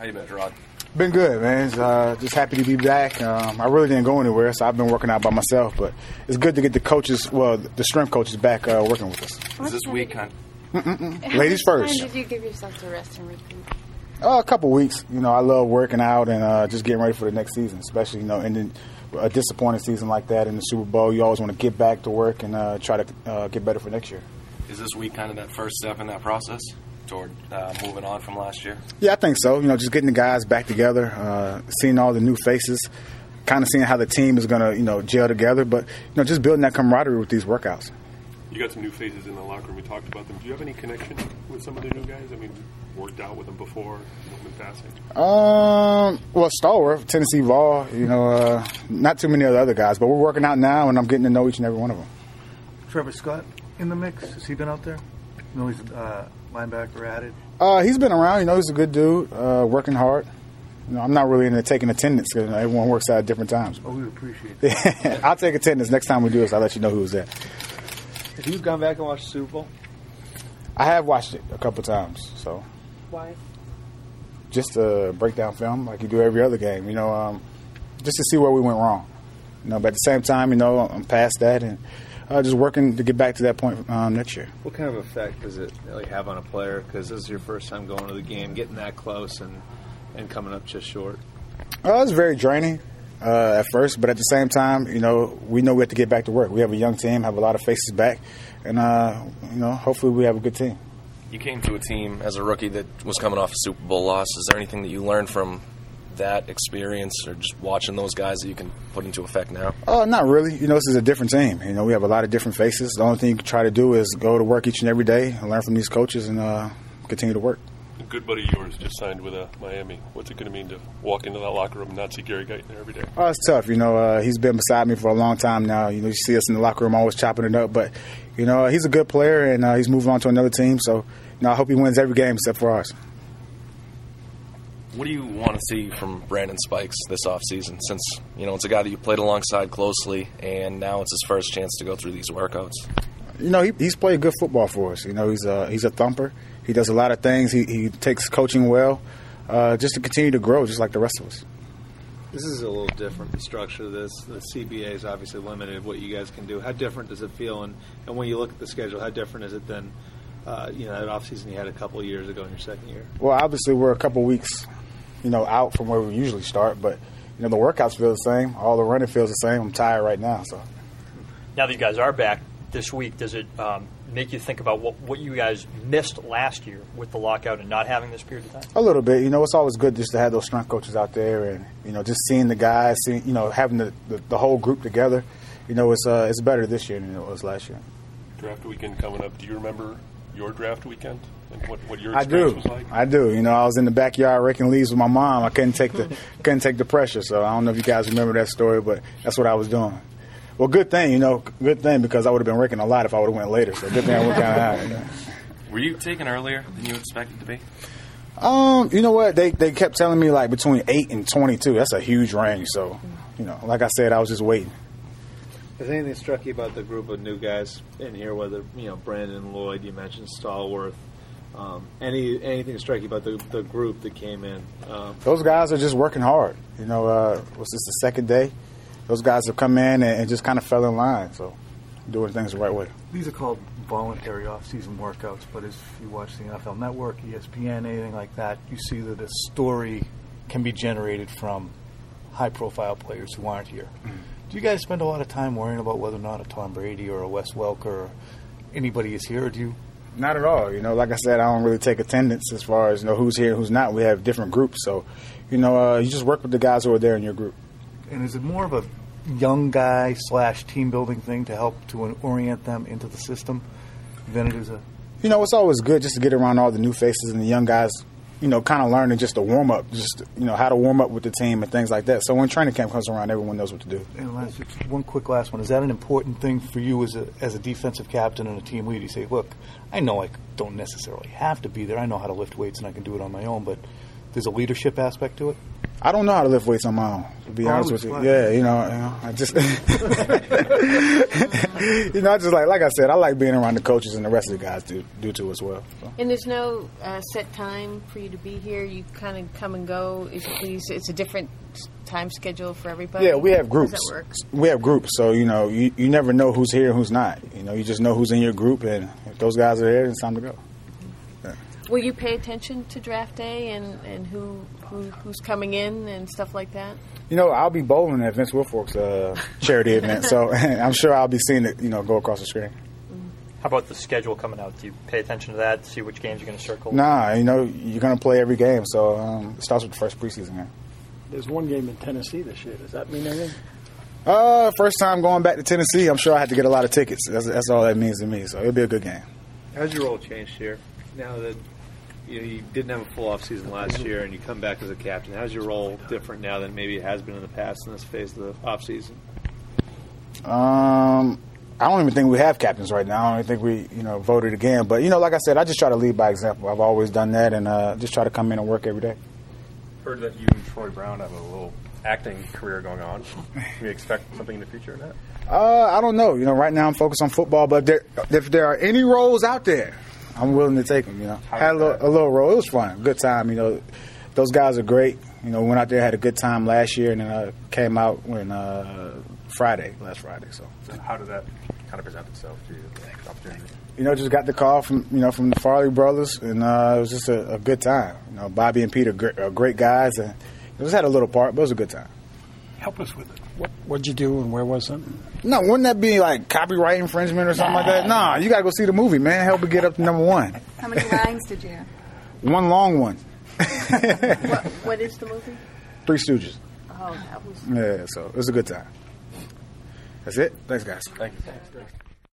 How you been, Gerard? Been good, man. Just happy to be back. I really didn't go anywhere, so I've been working out by myself. But it's good to get the coaches, the strength coaches, back working with us. Is this week kind Ladies first. How did you give yourself to rest and recoup? A couple weeks. I love working out and just getting ready for the next season, especially, ending a disappointing season like that in the Super Bowl. You always want to get back to work and try to get better for next year. Is this week kind of that first step in that process toward moving on from last year? Yeah, I think so. Just getting the guys back together, seeing all the new faces, kind of seeing how the team is going to, gel together. But, just building that camaraderie with these workouts. You got some new faces in the locker room. We talked about them. Do you have any connection with some of the new guys? I mean, worked out with them before, in passing? Well, Stallworth, Tennessee Vol, not too many of the other guys. But we're working out now, and I'm getting to know each and every one of them. Trevor Scott in the mix? Has he been out there? He's linebacker added. He's been around. He's a good dude, working hard. I'm not really into taking attendance because everyone works out at different times. Oh, we appreciate that. I'll take attendance next time we do this. I'll let you know who was there. Have you gone back and watched the Super Bowl? I have watched it a couple times. So Why? Just to break down film like you do every other game. Just to see where we went wrong. But at the same time, I'm past that and just working to get back to that point next year. What kind of effect does it really have on a player? Because this is your first time going to the game, getting that close and coming up just short. It's very draining at first, but at the same time, we know we have to get back to work. We have a young team, have a lot of faces back, and hopefully we have a good team. You came to a team as a rookie that was coming off a Super Bowl loss. Is there anything that you learned from that experience or just watching those guys that you can put into effect now? Not really. This is a different team. We have a lot of different faces. The only thing you can try to do is go to work each and every day and learn from these coaches and continue to work. A good buddy of yours just signed with Miami. What's it going to mean to walk into that locker room and not see Gary Guyton there every day? It's tough. He's been beside me for a long time now. You see us in the locker room always chopping it up. But, he's a good player, and he's moving on to another team. So, I hope he wins every game except for ours. What do you want to see from Brandon Spikes this offseason? Since, it's a guy that you played alongside closely, and now it's his first chance to go through these workouts. He's played good football for us. He's a thumper. He does a lot of things. He takes coaching well, just to continue to grow, just like the rest of us. This is a little different, the structure of this. The CBA is obviously limited what you guys can do. How different does it feel? And when you look at the schedule, how different is it than that offseason you had a couple of years ago in your second year? Well, obviously we're a couple weeks, out from where we usually start. But, the workouts feel the same. All the running feels the same. I'm tired right now. So now that you guys are back this week, does it make you think about what you guys missed last year with the lockout and not having this period of time? A little bit. It's always good just to have those strength coaches out there and, just seeing the guys, having the whole group together. It's better this year than it was last year. Draft weekend coming up. Do you remember your draft weekend and what your experience was like? I do. I was in the backyard raking leaves with my mom. I couldn't take the pressure. So I don't know if you guys remember that story, but that's what I was doing. Well, good thing, because I would have been raking a lot if I would have went later. So good thing I went kind of high. Were you taken earlier than you expected to be? You know what? They kept telling me like between 8 and 22. That's a huge range. So, like I said, I was just waiting. Has anything struck you about the group of new guys in here, whether, Brandon, Lloyd, you mentioned Stallworth, anything struck you about the group that came in? Those guys are just working hard. Was this the second day? Those guys have come in and just kind of fell in line, so doing things the right way. These are called voluntary off-season workouts, but if you watch the NFL Network, ESPN, anything like that, you see that a story can be generated from high-profile players who aren't here. Mm-hmm. Do you guys spend a lot of time worrying about whether or not a Tom Brady or a Wes Welker or anybody is here, or do you? Not at all. Like I said, I don't really take attendance as far as who's here and who's not. We have different groups, so you just work with the guys who are there in your group. And is it more of a young guy / team building thing to help to orient them into the system than it is a? It's always good just to get around all the new faces and the young guys. Kind of learning just to warm up, just how to warm up with the team and things like that. So when training camp comes around, everyone knows what to do. And one quick last one: is that an important thing for you as a defensive captain and a team lead? You say, look, I know I don't necessarily have to be there. I know how to lift weights and I can do it on my own, but there's a leadership aspect to it? I don't know how to lift weights on my own, to be honest with you. Yeah, I just, I just like I said, I like being around the coaches and the rest of the guys do too as well. So. And there's no set time for you to be here. You kind of come and go. It's a different time schedule for everybody. Yeah, we have groups. How does that work? We have groups, so you never know who's here and who's not. You just know who's in your group, and if those guys are there, it's time to go. Yeah. Will you pay attention to draft day and who's coming in and stuff like that? I'll be bowling at Vince Wilfork's charity event, so I'm sure I'll be seeing it, go across the screen. How about the schedule coming out? Do you pay attention to that, see which games you're going to circle? Nah, you're going to play every game, so it starts with the first preseason game. There's one game in Tennessee this year. Does that mean anything? First time going back to Tennessee, I'm sure I had to get a lot of tickets. That's all that means to me, so it'll be a good game. How's your role changed here? Now that you didn't have a full off season last year and you come back as a captain, how's your role different now than maybe it has been in the past in this phase of the off season? I don't even think we have captains right now. I don't even think we, voted again. But, like I said, I just try to lead by example. I've always done that and just try to come in and work every day. Heard that you and Troy Brown have a little acting career going on. Can we expect something in the future in that? I don't know. Right now I'm focused on football, but if there are any roles out there, I'm willing to take them. Had a little role. It was fun, good time. Those guys are great. Went out there, had a good time last year, and then came out when last Friday. So how did that kind of present itself to you? The opportunity? Just got the call from the Farley brothers, and it was just a good time. Bobby and Pete are great guys, and it just had a little part, but it was a good time. Help us with it. What'd you do and where was it? No, wouldn't that be like copyright infringement or something like that? Nah, you got to go see the movie, man. Help it get up to number one. How many lines did you have? One long one. What is the movie? Three Stooges. Oh, that was... Yeah, so it was a good time. That's it. Thanks, guys. Thank you.